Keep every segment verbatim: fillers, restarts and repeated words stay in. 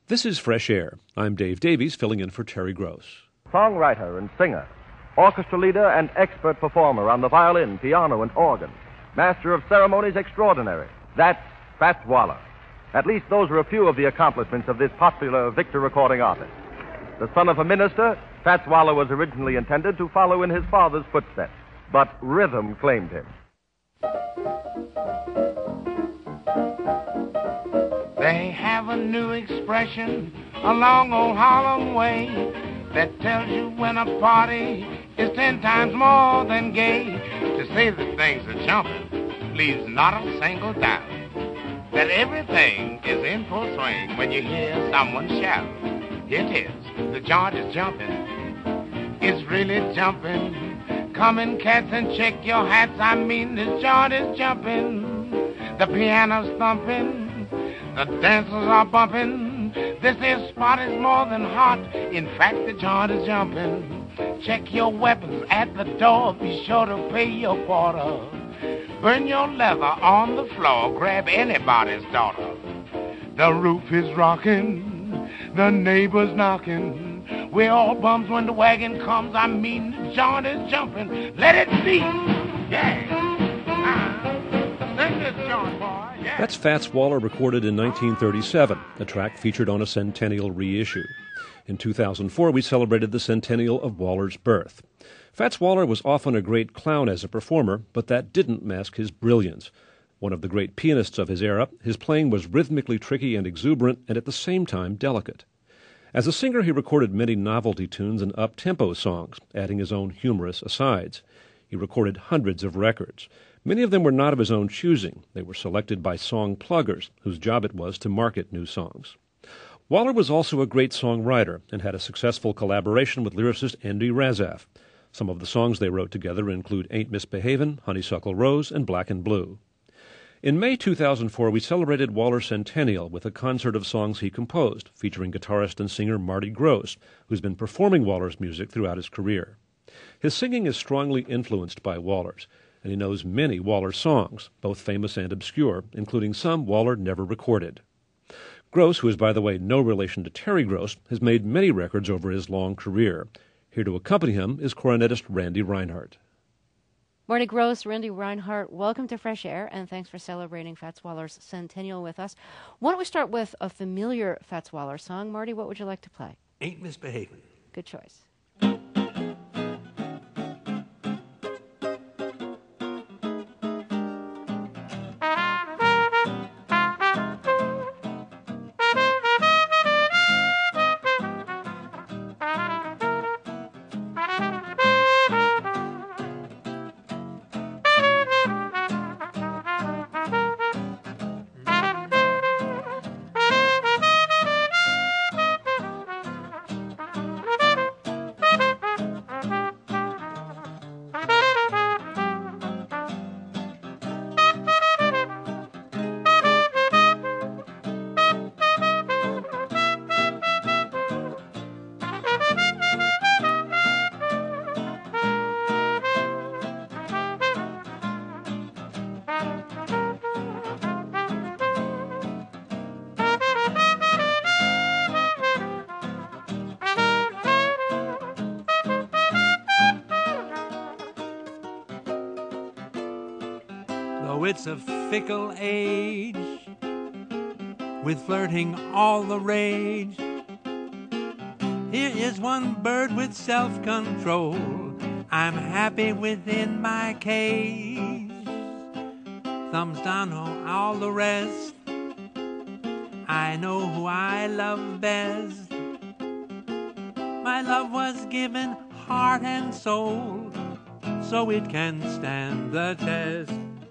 This is Fresh Air. I'm Dave Davies, filling in for Terry Gross. Songwriter and singer, orchestra leader and expert performer on the violin, piano, and organ, master of ceremonies extraordinary. That's Fats Waller. At least those are a few of the accomplishments of this popular Victor recording artist. The son of a minister, Fats Waller was originally intended to follow in his father's footsteps, but rhythm claimed him. They have a new expression along old Harlem way that tells you when a party is ten times more than gay. To say that things are jumping leaves not a single doubt that everything is in full swing when you hear someone shout. Here it is, the joint is jumping, it's really jumping. Come in, cats, and check your hats, I mean this joint is jumping. The piano's thumping, the dancers are bumping. This here spot is more than hot. In fact, the joint is jumping. Check your weapons at the door. Be sure to pay your quarter. Burn your leather on the floor. Grab anybody's daughter. The roof is rocking. The neighbors knocking. We're all bums when the wagon comes. I mean, the joint is jumping. Let it be. Yeah. Ah. Sing this joint, boy. That's Fats Waller, recorded in nineteen thirty-seven, a track featured on a centennial reissue. In two thousand four, we celebrated the centennial of Waller's birth. Fats Waller was often a great clown as a performer, but that didn't mask his brilliance. One of the great pianists of his era, his playing was rhythmically tricky and exuberant, and at the same time delicate. As a singer, he recorded many novelty tunes and up-tempo songs, adding his own humorous asides. He recorded hundreds of records. Many of them were not of his own choosing. They were selected by song pluggers, whose job it was to market new songs. Waller was also a great songwriter and had a successful collaboration with lyricist Andy Razaf. Some of the songs they wrote together include Ain't Misbehavin', Honeysuckle Rose, and Black and Blue. In May two thousand four, we celebrated Waller's centennial with a concert of songs he composed, featuring guitarist and singer Marty Gross, who's been performing Waller's music throughout his career. His singing is strongly influenced by Waller's, and he knows many Waller songs, both famous and obscure, including some Waller never recorded. Gross, who is, by the way, no relation to Terry Gross, has made many records over his long career. Here to accompany him is cornetist Randy Reinhardt. Marty Gross, Randy Reinhardt, welcome to Fresh Air, and thanks for celebrating Fats Waller's centennial with us. Why don't we start with a familiar Fats Waller song? Marty, what would you like to play? Ain't Misbehavin'. Good choice. Though it's a fickle age, with flirting all the rage, here is one bird with self-control. I'm happy within my cage. Thumbs down on all the rest. I know who I love best. My love was given heart and soul, so it can stand the test.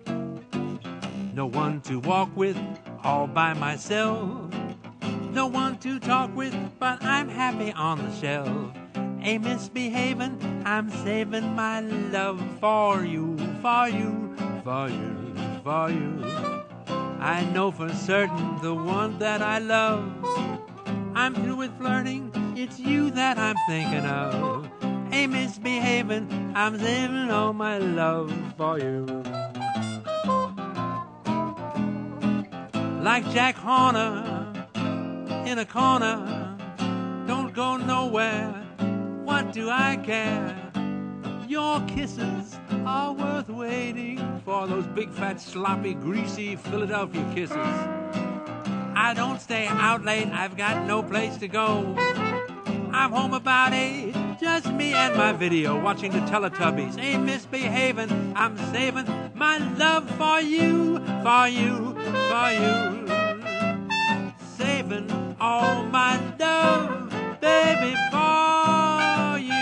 No one to walk with all by myself. No one to talk with, but I'm happy on the shelf. Ain't misbehaving, I'm saving my love for you, for you, for you, for you. I know for certain the one that I love. I'm through with flirting, it's you that I'm thinking of. Ain't misbehaving, I'm saving all my love for you. Like Jack Horner, in a corner. Don't go nowhere. What do I care? Your kisses are worth waiting for, those big, fat, sloppy, greasy Philadelphia kisses. I don't stay out late, I've got no place to go. I'm home about eight, just me and my video, watching the Teletubbies. Ain't misbehaving, I'm saving my love for you, for you, for you. Saving all my love, baby, for you.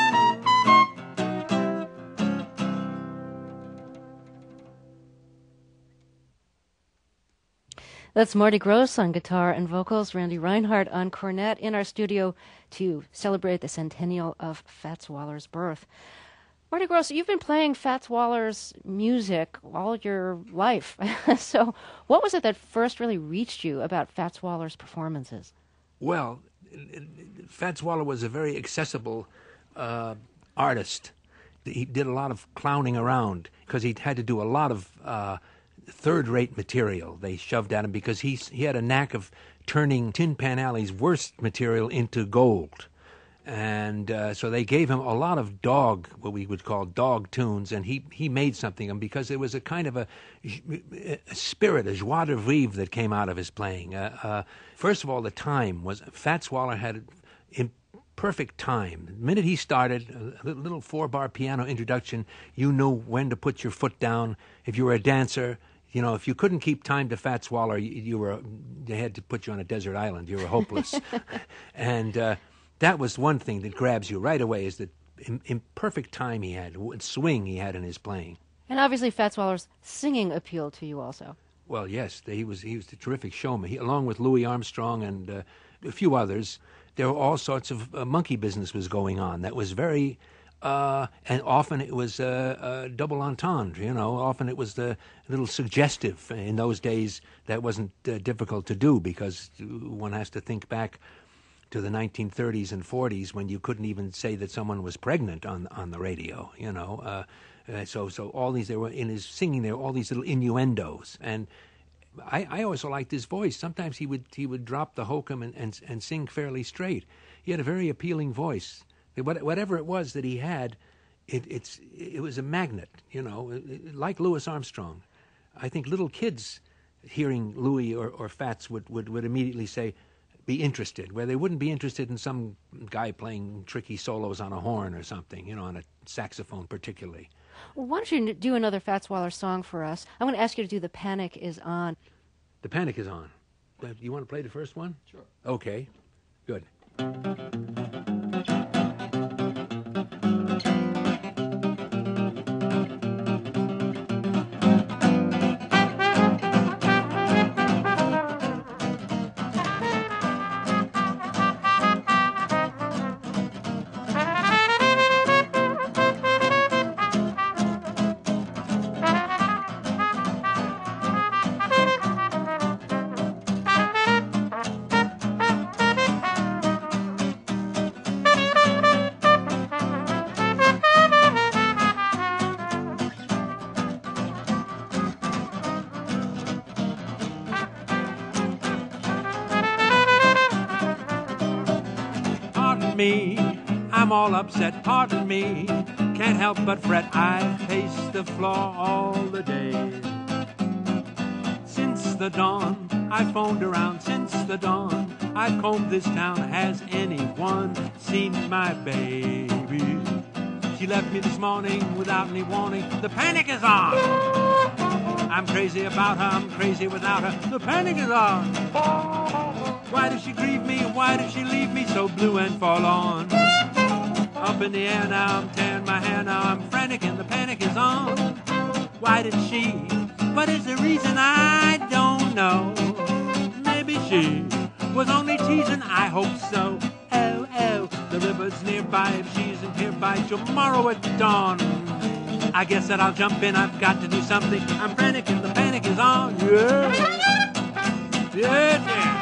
That's Marty Gross on guitar and vocals, Randy Reinhardt on cornet in our studio to celebrate the centennial of Fats Waller's birth. Marty Gross, you've been playing Fats Waller's music all your life. So what was it that first really reached you about Fats Waller's performances? Well, Fats Waller was a very accessible uh, artist. He did a lot of clowning around because he had to do a lot of uh, third-rate material they shoved at him because he he had a knack of turning Tin Pan Alley's worst material into gold. And uh, so they gave him a lot of dog, what we would call dog tunes, and he, he made something of them because there was a kind of a, a spirit, a joie de vivre that came out of his playing. Uh, uh, first of all, the time was, Fats Waller had in perfect time. The minute he started, a little four-bar piano introduction, you knew when to put your foot down. If you were a dancer, you know, if you couldn't keep time to Fats Waller, you, you were, they had to put you on a desert island. You were hopeless. and uh, that was one thing that grabs you right away, is the in, in perfect time he had, swing he had in his playing. And obviously Fats Waller's singing appealed to you also. Well, yes, he was he was a terrific showman. He, along with Louis Armstrong and uh, a few others, there were all sorts of uh, monkey business was going on that was very... Uh, and often it was uh, uh, double entendre, you know. Often it was uh, a little suggestive. In those days, that wasn't uh, difficult to do because one has to think back to the nineteen thirties and forties when you couldn't even say that someone was pregnant on on the radio, you know. Uh, uh, so so all these, there were in his singing there were all these little innuendos, and I, I also liked his voice. Sometimes he would he would drop the hokum and, and and sing fairly straight. He had a very appealing voice. Whatever it was that he had, it, it's it was a magnet, you know, like Louis Armstrong. I think little kids hearing Louis or, or Fats would, would, would immediately say, be interested, where they wouldn't be interested in some guy playing tricky solos on a horn or something, you know, on a saxophone particularly. Well, why don't you do another Fats Waller song for us? I'm going to ask you to do The Panic Is On. The Panic Is On. Do you want to play the first one? Sure. Okay, good. Me, I'm all upset, pardon me, can't help but fret, I've paced the floor all the day. Since the dawn, I phoned around, since the dawn, I've combed this town, has anyone seen my baby? She left me this morning without any warning, the panic is on! I'm crazy about her, I'm crazy without her, the panic is on! Why does she grieve me? Why does she leave me so blue and forlorn? Up in the air now, I'm tearing my hair now, I'm frantic and the panic is on. Why did she? What is the reason? I don't know. Maybe she was only teasing, I hope so. Oh, oh, the river's nearby, if she isn't hereby tomorrow at dawn. I guess that I'll jump in, I've got to do something. I'm frantic and the panic is on. Yeah, yeah, yeah.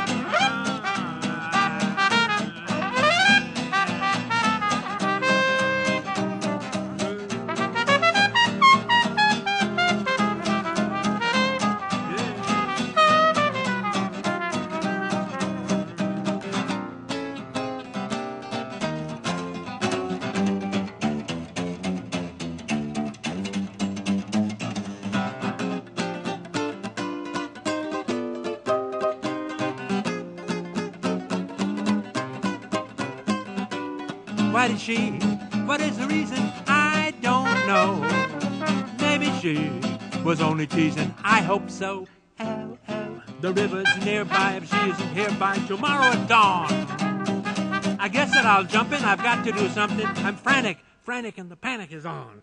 why did she? What is the reason? I don't know. Maybe she was only teasing. I hope so. L, L. The river's nearby. If she isn't here by tomorrow at dawn, I guess that I'll jump in. I've got to do something. I'm frantic, frantic, and the panic is on.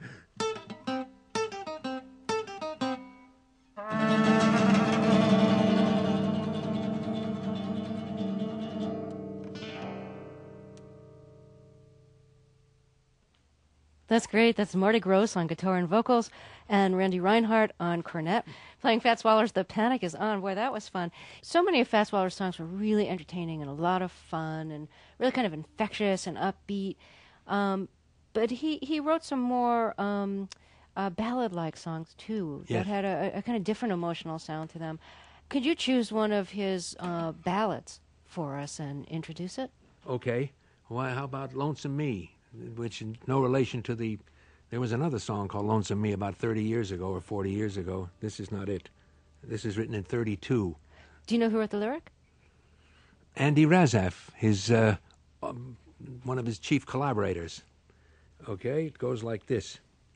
That's great. That's Marty Gross on guitar and vocals, and Randy Reinhardt on cornet, playing Fats Waller's The Panic Is On. Boy, that was fun. So many of Fats Waller's songs were really entertaining and a lot of fun and really kind of infectious and upbeat. Um, but he, he wrote some more um, uh, ballad-like songs, too, yes. that had a, a kind of different emotional sound to them. Could you choose one of his uh, ballads for us and introduce it? Okay. Why, how about Lonesome Me? Which in no relation to the... There was another song called Lonesome Me about thirty years ago or forty years ago. This is not it. This is written in thirty-two. Do you know who wrote the lyric? Andy Razaf, his uh, um, one of his chief collaborators. Okay, it goes like this.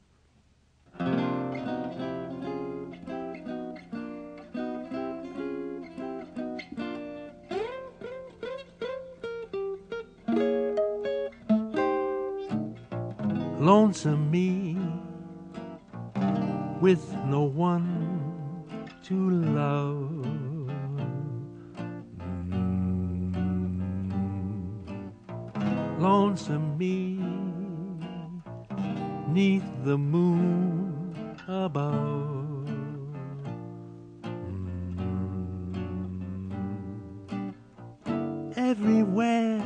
Lonesome me, with no one to love. Mm. Lonesome me, 'neath the moon above. Mm. Everywhere,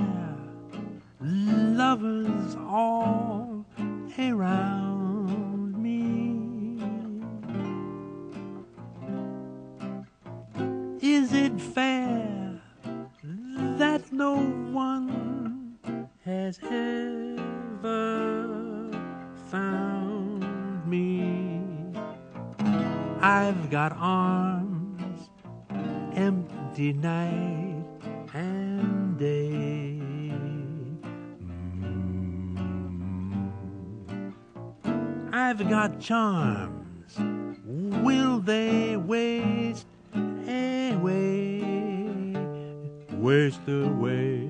lovers all around me. Is it fair that no one has ever found me? I've got arms empty night and day. I've got charms, will they waste away, waste away?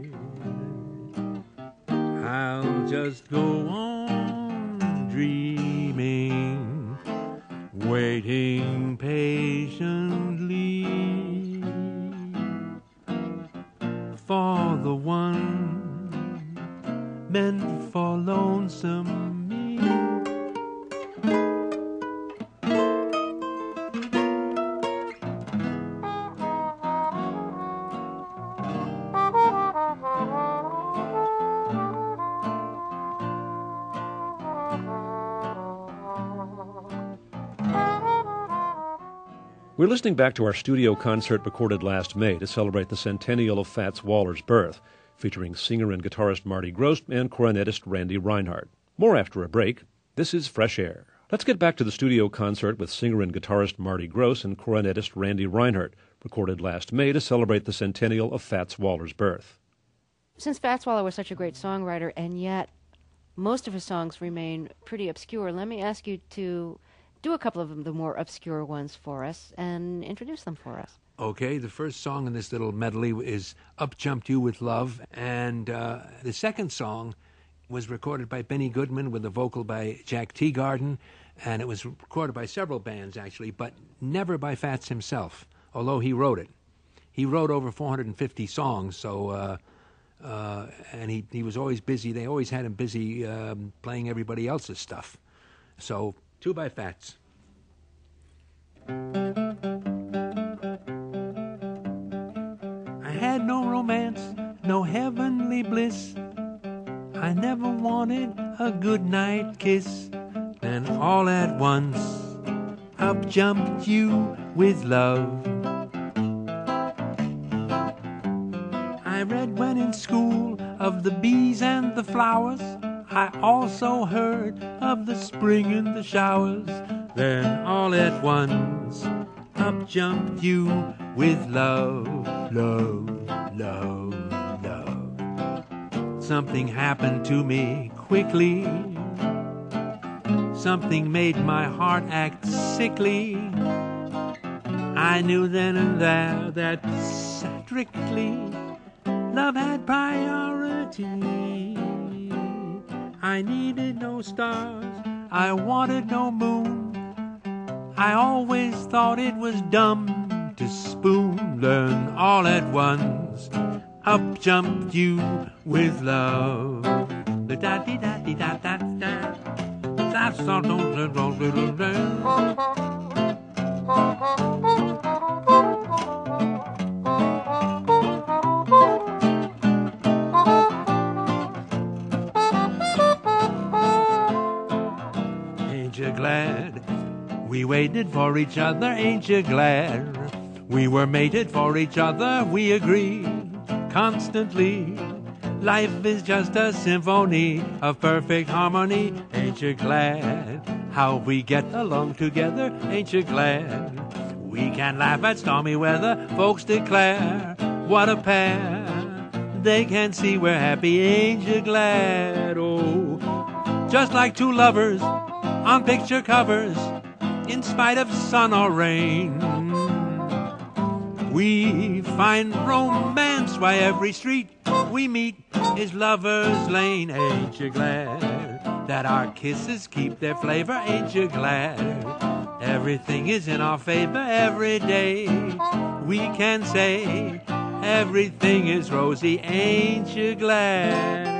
I'll just go on dreaming, waiting patiently for the one meant for lonesome me. We're listening back to our studio concert recorded last May to celebrate the centennial of Fats Waller's birth, featuring singer and guitarist Marty Gross and cornetist Randy Reinhardt. More after a break. This is Fresh Air. Let's get back to the studio concert with singer and guitarist Marty Gross and cornetist Randy Reinhardt, recorded last May to celebrate the centennial of Fats Waller's birth. Since Fats Waller was such a great songwriter, and yet most of his songs remain pretty obscure, let me ask you to do a couple of the more obscure ones for us and introduce them for us. Okay, the first song in this little medley is Up Jumped You with Love, and uh, the second song was recorded by Benny Goodman with a vocal by Jack Teagarden, and it was recorded by several bands, actually, but never by Fats himself, although he wrote it. He wrote over four hundred fifty songs, so uh, uh, and he, he was always busy. They always had him busy um, playing everybody else's stuff. So, two by Fats. I had no romance, no heavenly bliss. I never wanted a good night kiss. Then all at once, up jumped you with love. I read when in school of the bees and the flowers. I also heard of the spring and the showers. Then all at once, up jumped you with love, love, love, love. something happened to me quickly. Something made my heart act sickly. I knew then and there that strictly love had priority. I needed no stars, I wanted no moon. I always thought it was dumb to spoon. Learn all at once, up jumped you with love. Da da da da da da da. That's all. Ain't you glad we waited for each other? Ain't you glad we were mated for each other? We agree constantly. Life is just a symphony of perfect harmony. Ain't you glad how we get along together? Ain't you glad we can laugh at stormy weather? Folks declare, what a pair. They can see we're happy. Ain't you glad? Oh, just like two lovers on picture covers, in spite of sun or rain. We find romance why every street we meet is Lover's Lane. Ain't you glad that our kisses keep their flavor? Ain't you glad everything is in our favor every day? We can say everything is rosy. Ain't you glad?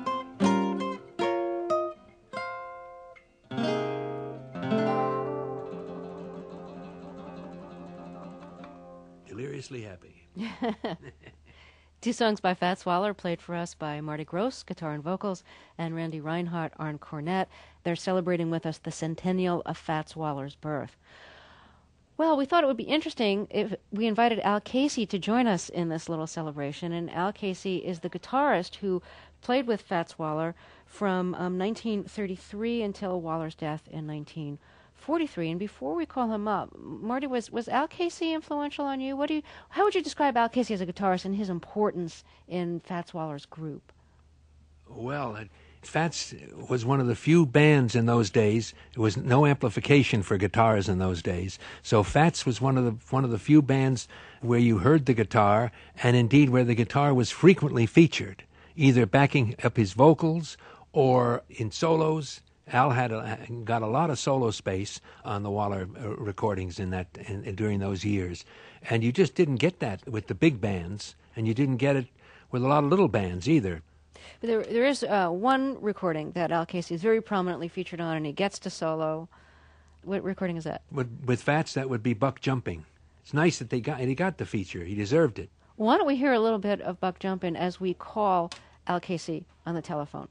Deliriously happy. Two songs by Fats Waller played for us by Marty Gross, guitar and vocals, and Randy Reinhardt on cornet. They're celebrating with us the centennial of Fats Waller's birth. Well, we thought it would be interesting if we invited Al Casey to join us in this little celebration. And Al Casey is the guitarist who played with Fats Waller from um, nineteen thirty-three until Waller's death in nineteen forty-three. And before we call him up, Marty, was was Al Casey influential on you? What do you? How would you describe Al Casey as a guitarist and his importance in Fats Waller's group? Well, it, Fats was one of the few bands in those days. There was no amplification for guitars in those days, so Fats was one of the one of the few bands where you heard the guitar, and indeed where the guitar was frequently featured, either backing up his vocals or in solos. Al had a, got a lot of solo space on the Waller uh, recordings in that in, in, during those years, and you just didn't get that with the big bands, and you didn't get it with a lot of little bands either. But there, there is uh, one recording that Al Casey is very prominently featured on, and he gets to solo. What recording is that? With, with Fats, that would be Buck Jumping. It's nice that they got he got the feature. He deserved it. Why don't we hear a little bit of Buck Jumping as we call Al Casey on the telephone?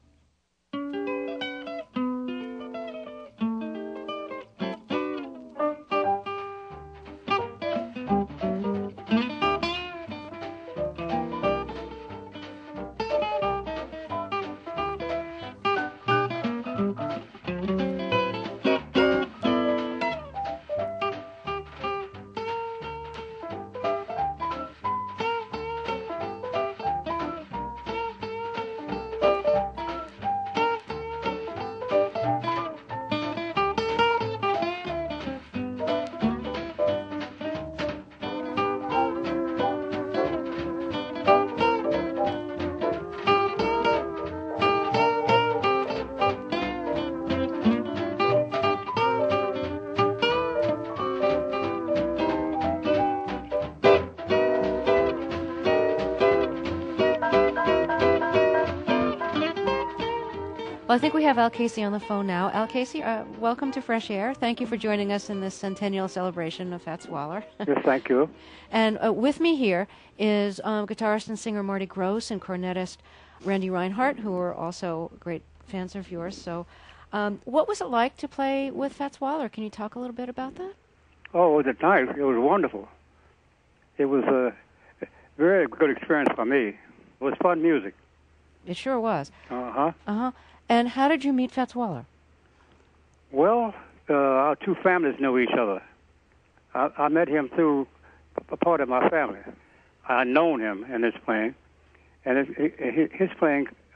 Well, I think we have Al Casey on the phone now. Al Casey, uh, welcome to Fresh Air. Thank you for joining us in this centennial celebration of Fats Waller. Yes, thank you. And uh, with me here is um, guitarist and singer Marty Gross and cornetist Randy Reinhardt, who are also great fans of yours. So um, what was it like to play with Fats Waller? Can you talk a little bit about that? Oh, it was nice. It was wonderful. It was a very good experience for me. It was fun music. It sure was. Uh-huh. Uh-huh. And how did you meet Fats Waller? Well, uh, our two families know each other. I, I met him through a part of my family. I known him in his playing, and it, it, his playing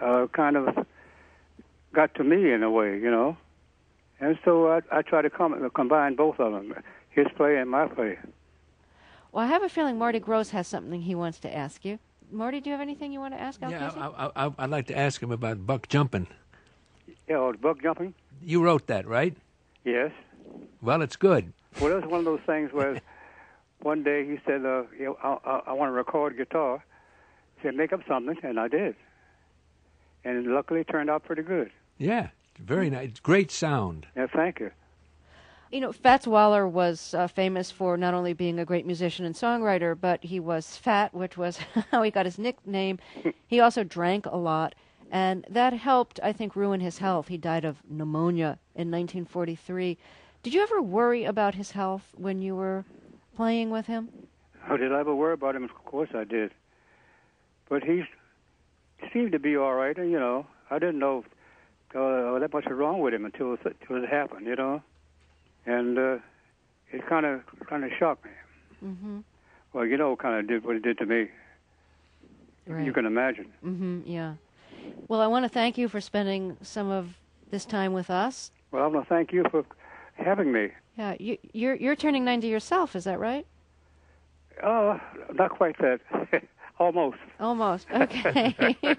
uh, kind of got to me in a way, you know. And so I, I try to com- combine both of them, his play and my play. Well, I have a feeling Marty Gross has something he wants to ask you. Marty, do you have anything you want to ask Al Yeah, Casey? I, I, I, I'd like to ask him about buck jumping. Yeah, oh, buck jumping? You wrote that, right? Yes. Well, it's good. Well, it was one of those things where one day he said, uh, you know, I, I, I want to record guitar. He said, make up something, and I did. And luckily it turned out pretty good. Yeah, very nice. Great sound. Yeah, thank you. You know, Fats Waller was uh, famous for not only being a great musician and songwriter, but he was fat, which was how he got his nickname. He also drank a lot, and that helped, I think, ruin his health. He died of pneumonia in nineteen forty-three. Did you ever worry about his health when you were playing with him? Oh, did I ever worry about him? Of course I did. But he seemed to be all right, you know. I didn't know uh, that much was wrong with him until it, until it happened, you know. And uh, it kind of kind of shocked me. Mm-hmm. Well, you know, kind of did what it did to me. Right. You can imagine. Mm-hmm, yeah. Well, I want to thank you for spending some of this time with us. Well, I want to thank you for having me. Yeah, you, you're you're turning ninety yourself, is that right? Uh, not quite that. Almost. Almost. Okay.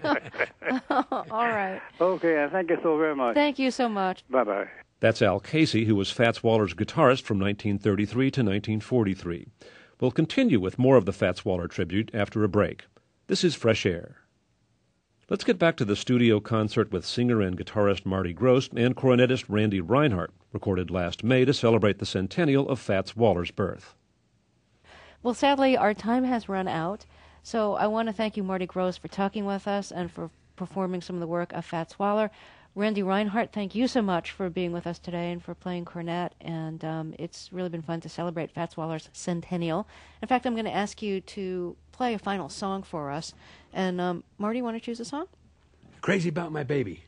All right. Okay, thank you so very much. Thank you so much. Bye-bye. That's Al Casey, who was Fats Waller's guitarist from nineteen thirty-three to nineteen forty-three. We'll continue with more of the Fats Waller tribute after a break. This is Fresh Air. Let's get back to the studio concert with singer and guitarist Marty Gross and cornetist Randy Reinhardt, recorded last May to celebrate the centennial of Fats Waller's birth. Well, sadly, our time has run out, so I want to thank you, Marty Gross, for talking with us and for performing some of the work of Fats Waller. Randy Reinhardt, thank you so much for being with us today and for playing cornet, and um, it's really been fun to celebrate Fats Waller's centennial. In fact, I'm going to ask you to play a final song for us, and um, Marty, you want to choose a song? Crazy About My Baby.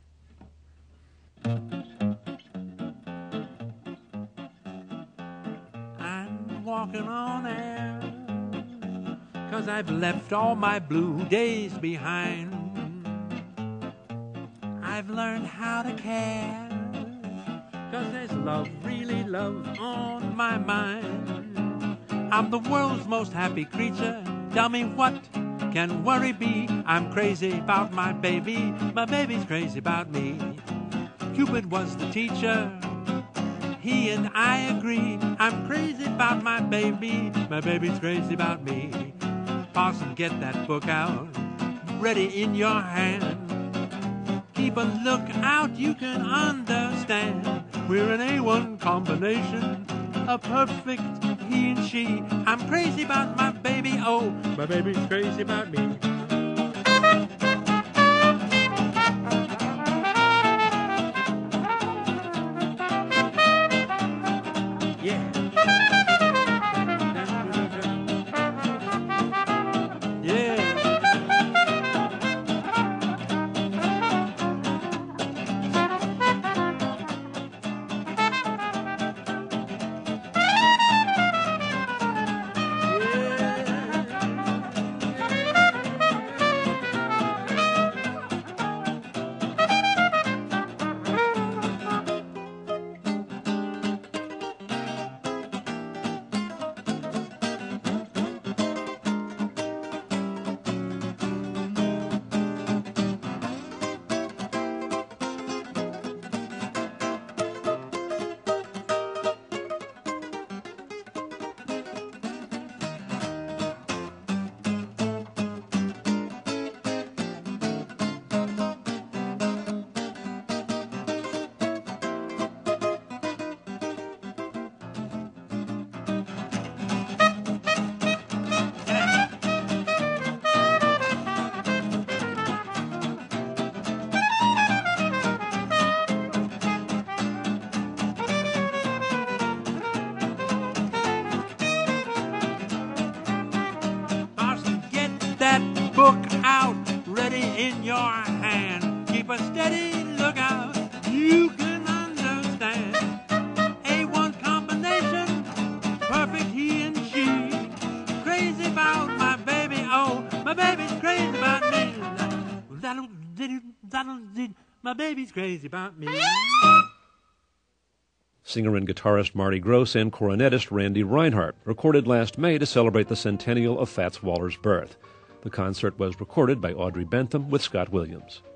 I'm walking on air, 'cause I've left all my blue days behind. I've learned how to care, 'cause there's love, really love on my mind. I'm the world's most happy creature. Tell me what can worry be? I'm crazy about my baby. My baby's crazy about me. Cupid was the teacher. He and I agree. I'm crazy about my baby. My baby's crazy about me. Parson, get that book out. Ready in your hand. Keep a lookout, you can understand. We're an A one combination, a perfect he and she. I'm crazy about my baby, oh, my baby's crazy about me. Yeah. Book out, ready in your hand. Keep a steady lookout, you can understand. A one combination, perfect he and she. Crazy about my baby, oh, my baby's crazy about me. My baby's crazy about me. Singer and guitarist Marty Gross and cornetist Randy Reinhardt recorded last May to celebrate the centennial of Fats Waller's birth. The concert was recorded by Audrey Bentham with Scott Williams.